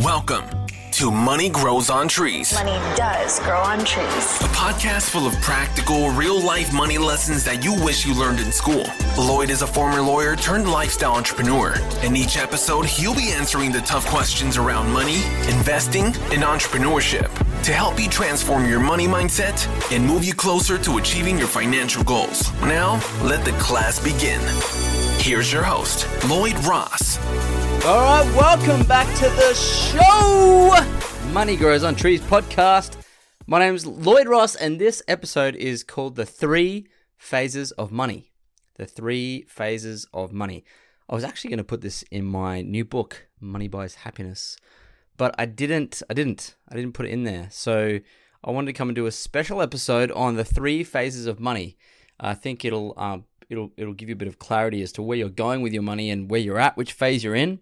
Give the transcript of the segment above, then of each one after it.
Welcome to Money Grows on Trees. Money does grow on trees. A podcast full of practical, real-life money lessons that you wish you learned in school. Lloyd is a former lawyer turned lifestyle entrepreneur. In each episode, he'll be answering the tough questions around money, investing, and entrepreneurship to help you transform your money mindset and move you closer to achieving your financial goals. Now, let the class begin. Here's your host, Lloyd Ross. All right, welcome back to the show, Money Grows on Trees podcast. My name's Lloyd Ross, and this episode is called The 3 Phases of Money. The 3 Phases of Money. I was actually going to put this in my new book, Money Buys Happiness, but I didn't put it in there. So I wanted to come and do a special episode on the 3 phases of money. I think it'll give you a bit of clarity as to where you're going with your money and where you're at, which phase you're in,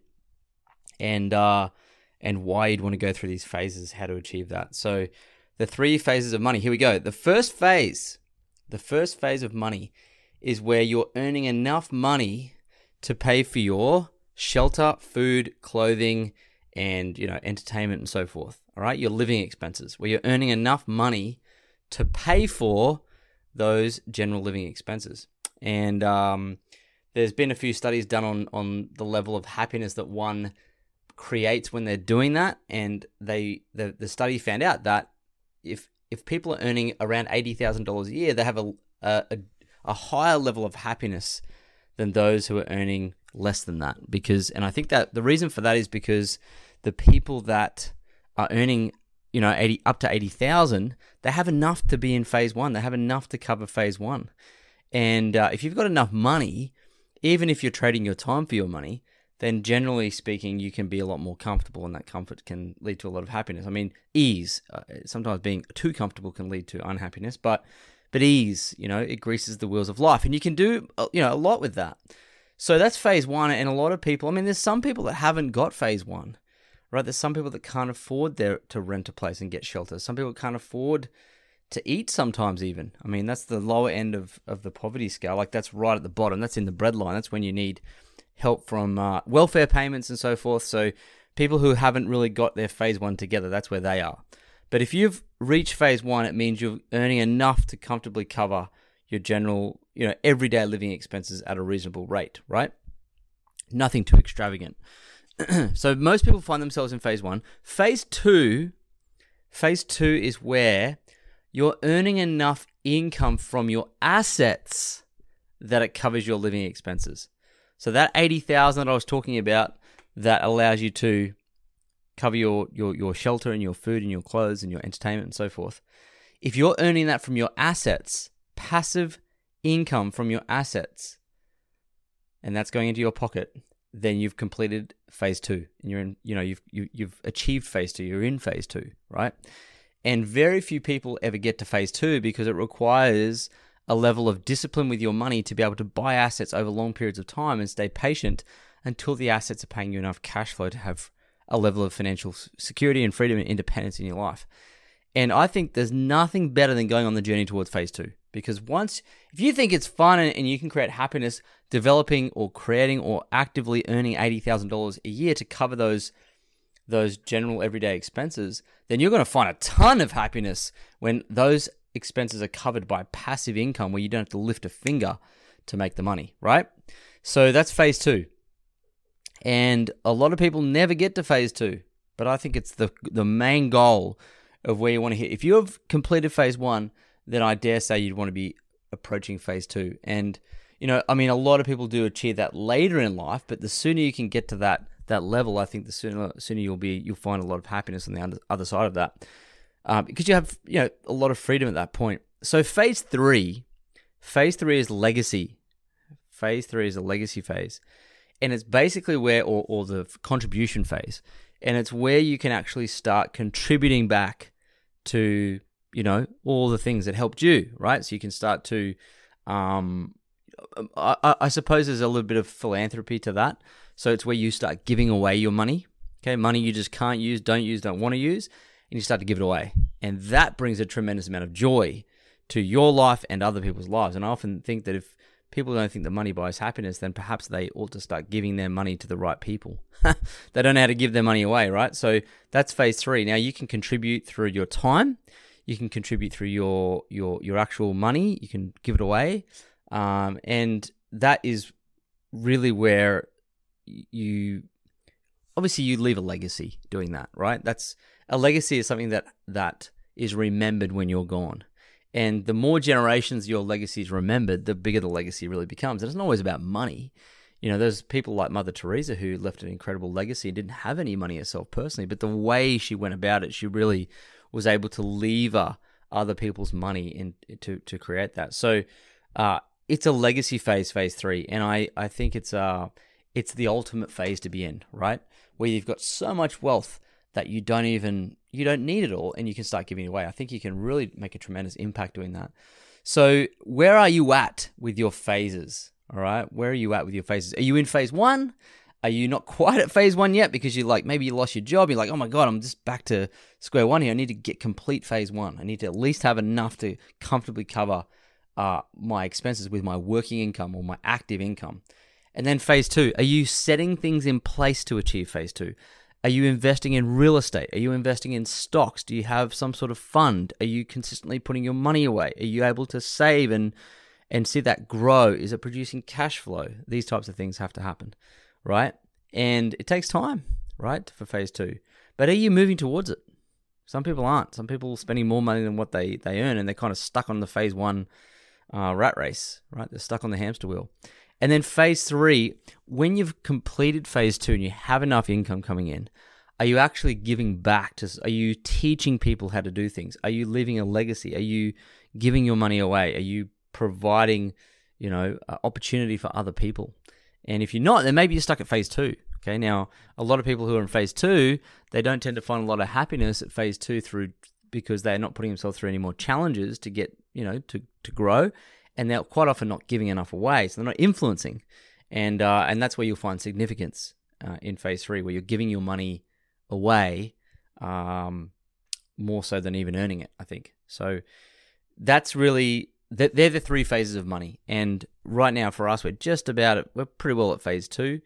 and why you'd want to go through these phases, how to achieve that. So the 3 phases of money. Here we go. The first phase of money is where you're earning enough money to pay for your shelter, food, clothing, and entertainment and so forth. All right, your living expenses, where you're earning enough money to pay for those general living expenses. And there's been a few studies done on the level of happiness that one creates when they're doing that, and the study found out that if people are earning around $80,000 a year, they have a higher level of happiness than those who are earning less than that. And I think that the reason for that is because the people that are earning up to 80,000, they have enough to be in phase 1. They have enough to cover phase 1. And if you've got enough money, even if you're trading your time for your money, then generally speaking, you can be a lot more comfortable, and that comfort can lead to a lot of happiness. I mean, ease. Sometimes being too comfortable can lead to unhappiness, but ease, it greases the wheels of life, and you can do, a lot with that. So that's phase 1, and a lot of people, there's some people that haven't got phase 1, right? There's some people that can't afford to rent a place and get shelter. Some people can't afford to eat sometimes even. That's the lower end of the poverty scale. Like, that's right at the bottom. That's in the breadline. That's when you need help from welfare payments and so forth. So people who haven't really got their phase 1 together, that's where they are. But if you've reached phase 1, it means you're earning enough to comfortably cover your general, everyday living expenses at a reasonable rate, right? Nothing too extravagant. So most people find themselves in phase 1. Phase 2 is where you're earning enough income from your assets that it covers your living expenses. So that 80,000 that I was talking about, that allows you to cover your shelter and your food and your clothes and your entertainment and so forth. If you're earning that from your assets, passive income from your assets, and that's going into your pocket, then you've completed phase 2, and you're in. You've achieved phase 2. You're in phase 2, right? And very few people ever get to phase 2 because it requires a level of discipline with your money to be able to buy assets over long periods of time and stay patient until the assets are paying you enough cash flow to have a level of financial security and freedom and independence in your life. And I think there's nothing better than going on the journey towards phase 2, because if you think it's fun and you can create happiness developing or creating or actively earning $80,000 a year to cover those general everyday expenses, then you're going to find a ton of happiness when those expenses are covered by passive income where you don't have to lift a finger to make the money, right? So that's phase 2. And a lot of people never get to phase 2, but I think it's the main goal of where you want to hit. If you have completed phase 1, then I dare say you'd want to be approaching phase 2. And, a lot of people do achieve that later in life, but the sooner you can get to that level, I think the sooner you'll find a lot of happiness on the other side of that. Because you have a lot of freedom at that point. So phase 3 is legacy. Phase 3 is a legacy phase, and it's basically where, or the contribution phase, and it's where you can actually start contributing back to all the things that helped you, right? So you can start to, I suppose there's a little bit of philanthropy to that. So it's where you start giving away your money, okay? Money you just can't use, don't want to use. And you start to give it away. And that brings a tremendous amount of joy to your life and other people's lives. And I often think that if people don't think that money buys happiness, then perhaps they ought to start giving their money to the right people. They don't know how to give their money away, right? So that's phase 3. Now you can contribute through your time. You can contribute through your actual money. You can give it away. And that is really where you leave a legacy doing that, right? A legacy is something that is remembered when you're gone. And the more generations your legacy is remembered, the bigger the legacy really becomes. And it's not always about money. There's people like Mother Teresa who left an incredible legacy and didn't have any money herself personally, but the way she went about it, she really was able to lever other people's money to create that. So it's a legacy phase 3, and I think it's the ultimate phase to be in, right? Where you've got so much wealth that you don't need it all, and you can start giving it away. I think you can really make a tremendous impact doing that. So where are you at with your phases? All right, where are you at with your phases? Are you in phase 1? Are you not quite at phase 1 yet because maybe you lost your job? You're like, oh my God, I'm just back to square one here. I need to get complete phase 1. I need to at least have enough to comfortably cover my expenses with my working income or my active income. And then phase 2, are you setting things in place to achieve phase 2? Are you investing in real estate? Are you investing in stocks? Do you have some sort of fund? Are you consistently putting your money away? Are you able to save and see that grow? Is it producing cash flow? These types of things have to happen, right? And it takes time, right, for phase 2. But are you moving towards it? Some people aren't. Some people are spending more money than what they earn, and they're kind of stuck on the phase 1 rat race, right? They're stuck on the hamster wheel. And then phase 3, when you've completed phase 2 and you have enough income coming in, are you actually giving back? Are you teaching people how to do things? Are you leaving a legacy? Are you giving your money away? Are you providing, opportunity for other people? And if you're not, then maybe you're stuck at phase 2. Okay, now a lot of people who are in phase 2, they don't tend to find a lot of happiness at phase 2 because they're not putting themselves through any more challenges to get, to grow. And they're quite often not giving enough away, so they're not influencing, and that's where you'll find significance in phase 3, where you're giving your money away more so than even earning it, I think. So that's really they're the 3 phases of money, and right now for us, we're pretty well at phase 2,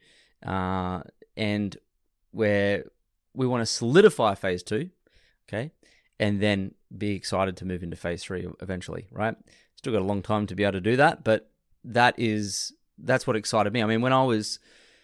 and where we want to solidify phase 2, okay, and then be excited to move into phase 3 eventually, right? Still got a long time to be able to do that, but that's what excited me. I mean, it was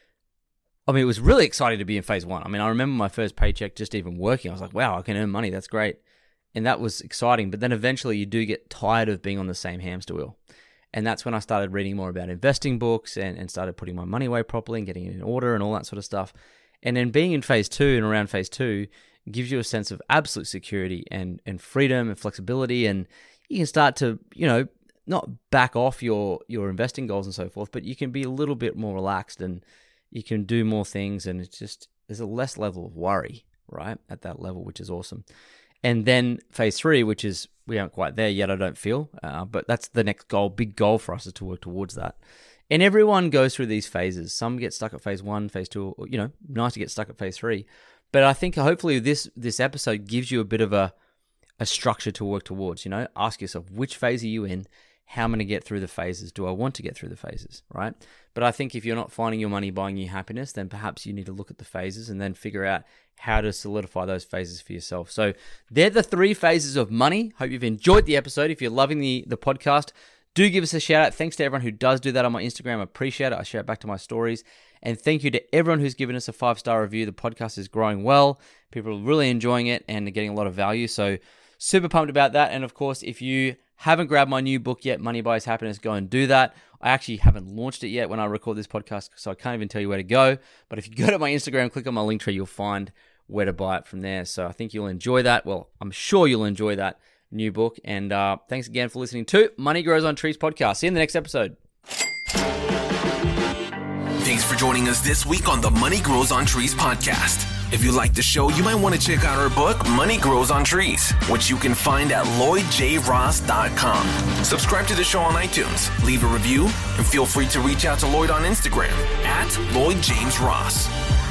really exciting to be in phase 1. I mean, I remember my first paycheck just even working. I was like, wow, I can earn money. That's great. And that was exciting. But then eventually you do get tired of being on the same hamster wheel. And that's when I started reading more about investing books and started putting my money away properly and getting it in order and all that sort of stuff. And then being in phase 2 and around phase 2 gives you a sense of absolute security and freedom and flexibility, and you can start to, not back off your investing goals and so forth, but you can be a little bit more relaxed and you can do more things, and there's a less level of worry, right, at that level, which is awesome. And then phase 3, which is, we aren't quite there yet, I don't feel, but that's the next goal, big goal for us, is to work towards that. And everyone goes through these phases. Some get stuck at phase 1, phase 2, nice to get stuck at phase 3. But I think hopefully this episode gives you a bit of a structure to work towards. Ask yourself, which phase are you in? How am I going to get through the phases? Do I want to get through the phases, right? But I think if you're not finding your money buying you happiness, then perhaps you need to look at the phases and then figure out how to solidify those phases for yourself. So they're the 3 phases of money. Hope you've enjoyed the episode. If you're loving the podcast, do give us a shout out. Thanks to everyone who does do that on my Instagram. I appreciate it. I share it back to my stories. And thank you to everyone who's given us a 5-star review. The podcast is growing well. People are really enjoying it and are getting a lot of value. So super pumped about that. And of course, if you haven't grabbed my new book yet, Money Buys Happiness, go and do that. I actually haven't launched it yet when I record this podcast, so I can't even tell you where to go. But if you go to my Instagram, click on my link tree, you'll find where to buy it from there. So I think you'll enjoy that. Well, I'm sure you'll enjoy that new book. And thanks again for listening to Money Grows on Trees podcast. See you in the next episode. Thanks for joining us this week on the Money Grows on Trees podcast. If you like the show, you might want to check out our book, Money Grows on Trees, which you can find at LloydJRoss.com. Subscribe to the show on iTunes, leave a review, and feel free to reach out to Lloyd on Instagram at LloydJamesRoss.